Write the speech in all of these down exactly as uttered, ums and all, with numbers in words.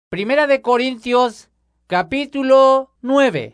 Primera de Corintios, capítulo nueve.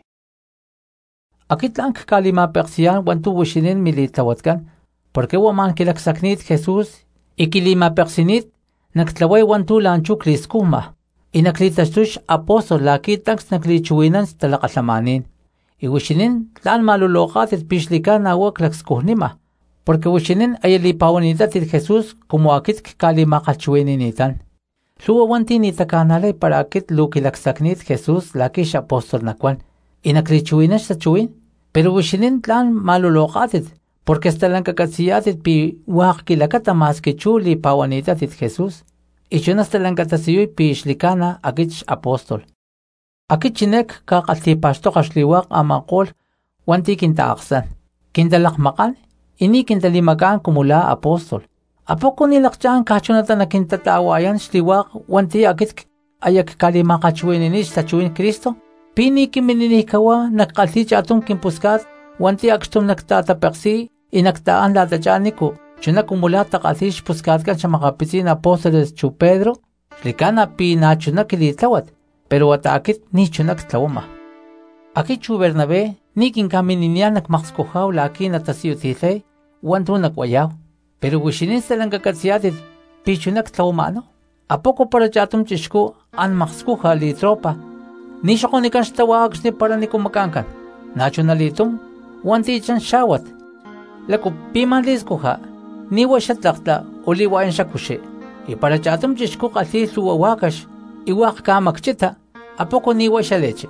Akitlank kalima persian wantu wishinin militawatkan, porque waman kilaksaknit Jesús, y kilima persinit, naktlaway wantu lanchu kriskuma, y naklitastush apostol lakitanks naklichuinan talakaslamanin, y wishinin tlan malulokhatit pishlikan awak lakskuhnima, porque wishinin ayalipawanitatit Jesús como akit kalima kalchuininitan. Luwa wanti ni takanalay para akit lukilaksaknit Jesús lakish apostol nakwan, y naklichuinash sa chuin, pero wishinin tlan malulokhatit, porque estalan kakatsiyatit pi wak kilakata mas kichuli pawanitatit Jesús, y chunastalan katasiyuy pi ishlikana akich apostol. Akit chinek kakaltipashtoqashliwak amakol wanti kintaaksan, kintalakmakan, ini kintalimakan kumula apostol. Apoko nilakchan kachunata na kintatawayan shliwak wanti akit ayak kalimakachuininish sa chuin Cristo, pini kimininikawa nakaltich atong kimpuskat wanti akstum nagtatapeksi inaktaan latachaniku, chuna kumula takatish puskat kan siya makapisin apostoles chu Pedro, shlikana pi na chuna kilitawat, pero wata akit ni chunak tlawama. Akit chu Bernabé, ni kinkamininian nakmakskuhaw laki natasiyutilay, wanto nakwayaw. Pero wishinin salang kakatsiyatit, pichunak tlawamano. Apoko para chatum chishko an makskuha li tropa. Nisho ko nikan shtawagsh ni para ni kumakankan. Nacho nalitum, wanti chan shawat. Lako piman liskuha, niwa siya tlakta uliwayan siya kushe. I para chatum chishko kasi suwawakash, iwak ka makchita, apoko niwa siya leche.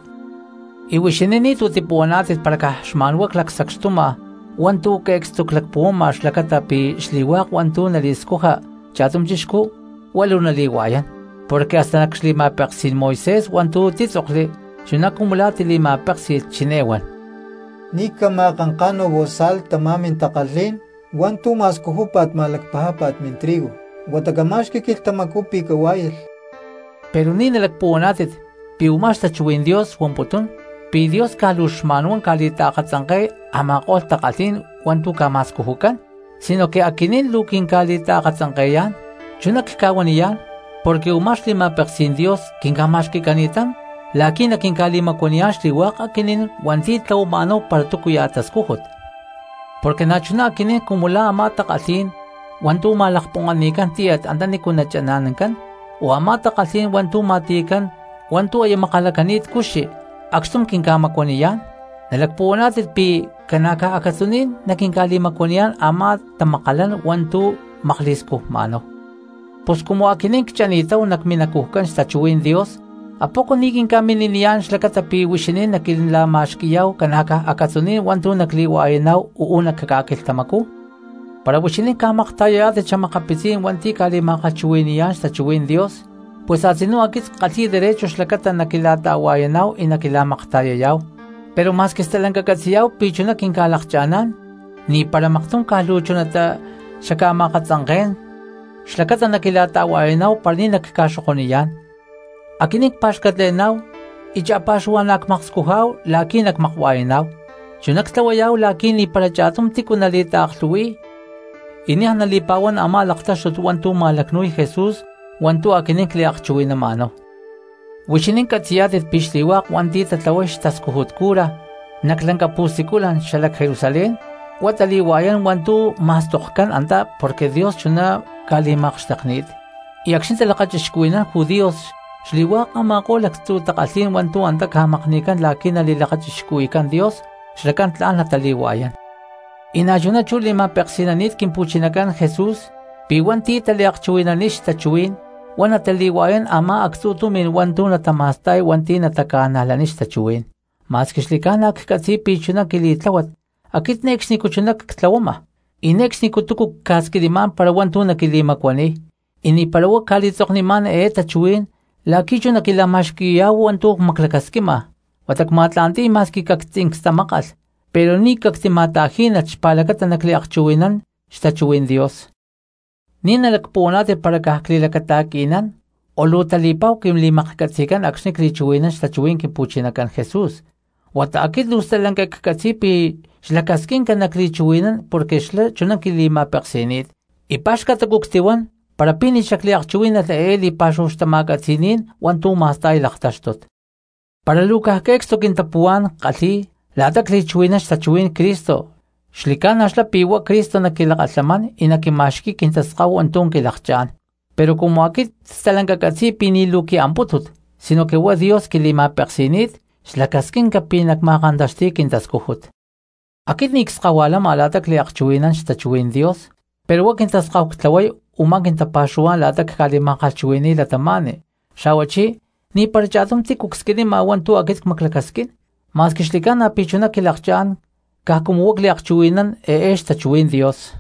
I wishinin nito tipuanatit para kahshmanwak laksakstuma, wantu kekstuklakpuma shlakata pi shliwak wantu naliskuha chatum chishku walu naliwayan, porque hasta nakshlimapeksin Moisés wantu titzokli chunakumulati limapeksit chinewan. Nika makankano bosal tamamin takalin wantu maskuhupat malakpahapat min trigo watagamash kikiltamakupi kawayel. Pero ni nalakpuanatit pi umashta chuin Dios wamputun pi Dios kalushmanuan kalitakatsankay amakol takatin wantu kamaskuhukan, sino que akinin lukin kalitakatsankayan, chunak kawaniyan, porque umash lima peksin Dios kinkamash kikanitan, lakin akin kalimakuniyan shliwak akinin wanti tlawmano para tukuyatas kuhut. Porque nachuna akinin kumula ama takatin wantu malakpunganikan tiyat andani kunachananankan, o ama takatin wantu matikan wantu ay makalakanit kushi, akstum kinkamakwaniyan, nalagpuanatit pi kanaka akasunin na kinkalimakwaniyan ama tamakalan wantu makliskuh mano. Pos kumo akinin kichanitaw nakminakuhkan sa chuin Dios, apoko nikin kamininiyan shlakata pi wishinin na kinlamashkiyaw kanaka akasunin wantu nakliwaayanaw uunak kakakiltamaku. Para wishinin kamaktayat at siya makapisin wanti kalimakachwiniyan sa chuin Dios, pues asino akit kati derecho shlakata nakilatawayanaw inakilamaktayayaw. Pero mas que estalang kakatsiyaw picho na kinkalakchanan, ni para maktong kalucho na ta siya kamakatsangken, shlakata nakilatawayanaw para ni nakikasokoniyan. Akinik pashkatlenaw, ichapashuan nakmakskuhaw, laki nakmakwayanaw. Siya naktawayaw laki ni para chatum tiko nalita akluwi. Inihang nalipawan ama laktas at wanto malaknuy Jesus, wanto akinik liakchuwi na mano. Wishinin katsiyatit pishliwak wanti tatlawish taskuhutkura, naklanka pusikulan shalak Jerusalén, wataliwayan wantu mastokkan anta porque Dios chuna kalimakstaknit. Iaksin talakachishkuinan judíos, shliwak amako lakstu takasin wantu anta kamaknikan laki nalilakachishkuikan Dios, shlakan tlaan nataliwayan. Inayuna chulima peksinanit kimpuchinakan Jesus, piwanti taliakchuinanish tachuin, wana taliwayan ama aksutumin wantu natamastay wanti natakanalanish tachuin. Mas kishlikanak katsi pichunak kilitlawat, akit next ni kuchunak tlawama. Inex ni kutukuk kaskiliman para wantu nakilimakwani. Ini parawa kalitok ni man e tachuin, lakicho nakilamashkiyaw wantu maklakaskima. Watak matlanti mas kikaktsing stamakal, pero ni kaktimatahin at spalakata nakliakchuinan, shtachuin Dios. Ni nalakpunate para kaklilakatakinan, o lutalipaw kim limakakatsikan aksnik lichuinan shtachuin kimpuchinakan Jesus. Wata akit lustalang kakakatsipi shlakaskin ka naklichuinan porque shla chunan kilimapaksinit. Ipashkatakuktiwan para pini xakliakchuin at eeli paxuxtamakatzinin wantu mastay laktaxtot. Para Lucas kexto kintapuan qali latak lichuinax tachuin Cristo. Xlikan axla piwa Cristo nakilakatlaman y nakimashki kintasqaw antun kilakchan. Pero como aquí stalankakatsi pini luki amputut, sino que wa Dios kilimapeksinit, xlakaskin kapinak makandashti kintaskuhut. Akit nixqawalam alatak liakchuinan xtachuin Dios, pero wa kintasqaw tlaway uma kintapashuan latak kalimakachwini latamane. Shawachi, ni parchatum tikukskini mawantu akit maklakaskin, mas kixlikan apichuna kilakchan, kahkumuwak liakchuinan e ex tachuin Dios.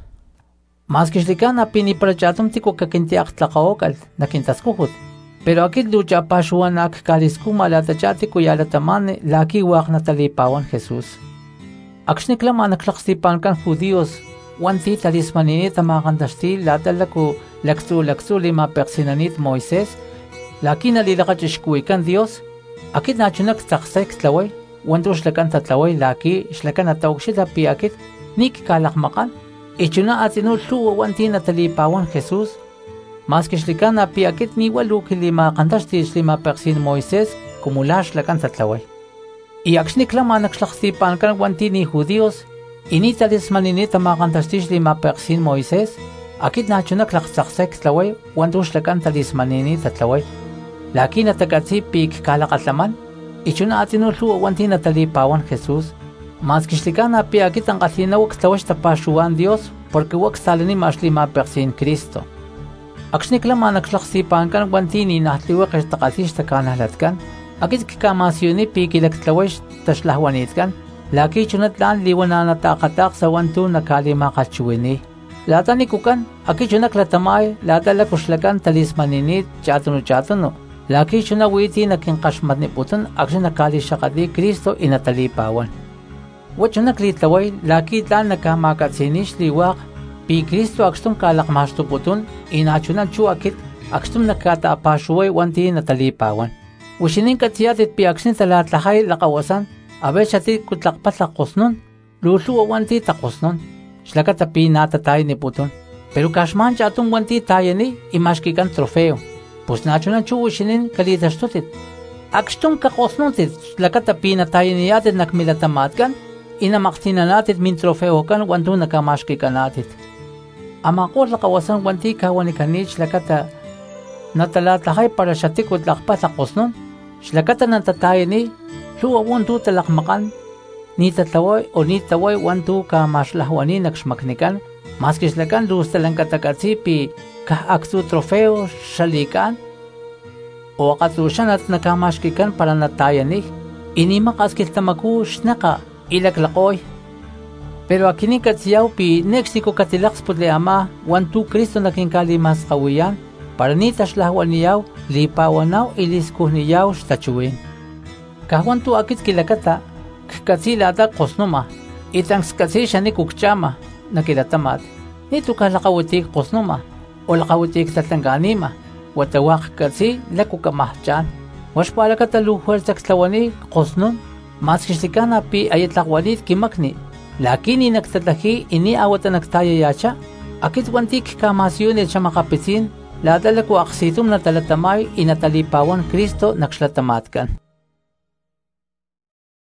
Mas kixlikan apini parchatum tikukakintiak tlakaokal nakintaskuhut, pero akit lucha pashuan ak kaliskuma latachati kuyalatamane laki wak natalipawan Jesús. Akxniklam anaklaqstipankan judíos, wanti talismaninit amakandashti latalaku laksu laksu lima persinanit Moisés, laki nalilakachishkuikan Dios, akit nachunak tsaksek tlaway, wantu xlakan tatlaway laki xlakan atawkshita pi akit nik kalakmakan, ichuna atinu luwa wanti natalipawan Jesús, mas kixlikan api akit niwalu kilima kandashti lima persin Moisés, kumula xlakan tatlaway. Y akxniklam anaklaqstipankan wanti ni judíos, ini talismaninit amakandashti lima persin Moisés, akit nachunak laksaksek tlaway wantu xlakan talismaninit tatlaway. Laki natakatsi pik kalakatlaman, ichuna atinu luwa wanti natalipawan Jesús, mas kixlikan api akit ang kalinawak tlawax tapashuan Dios, porque wak salini mas lima persin Cristo. Akxniklam anaklaqstipankan wanti ni nahtliwak ixtakatish takanahlatkan, akit kikamasyuni pikilak tlawax tashlahwanitkan, laki chunatlan liwananatakatak sa wantu nakalimakachwini. Lata nikukan, aki chunak latamay, lata lakushlakan talismaninit chatunu chatunu, laki chunawiti nakinkashmat ni putun aksyo nakalisakadi Kristo inatalipawan. Wachunak litlaway, laki tlan nakamakatsinish liwak, pi Kristo akstum kalakmasto putun, inachunan chu akit akstum nakataapashuay wanti natalipawan. Wishinin katsiyatit pi aksin talatlahay lakawasan, abe shatit kutlakpat lakosnon, luluwa wanti takosnon, shlakatapi natatay ni putun. Pero kashman chatun wanti tayani imashkikan trofeo, pues nachunan chu wishinin kalidashtutit. Akstum kakosnontit, shlakatapi natayaniyatit nakmilatamatkan, inamaktinanatit min trofeo kan wantu nakamashkikanatit. Amakor lakawasan wanti kawanikanit shlakata natalatlahay para shatik kutlakpat lakosnon, shlakata natatayani, luwa wantu talakmakan, ni tatlaway o ni taway wantu ka maslahwani nakshmaknikan, mas kislakan luz talangkatakatsi pi kahaksu trofeo shalikan, o akatlusyan at nakamashkikan para natayanik, inimakas kiltamaku shnaka ilaklakoy. Pero akini katsiyaw pi nexiko katilaks pudle ama wantu Kristo nakinkalimas kawiyan, para ni tashlahwaniyaw lipawanaw iliskuhniyaw shtachuin. Kahwantu akit kilakata, katsi lata kosnoma, itangs katsi siya ni kukchama, nakilatamat, nito ka lakawitik kosnoma, o lakawitik tatangganima, watawak katsi lakukamahchan. Washpala kataluhuel sakslawani kosnon, mas kisikan api ayatlakwalid kimakni, lakini nagtatahi ini awatan nagtayayacha, akit wantik kamasyon et siya makapitin, ladala ko aksitum na talatamay inatalipawan Kristo nakslatamatkan.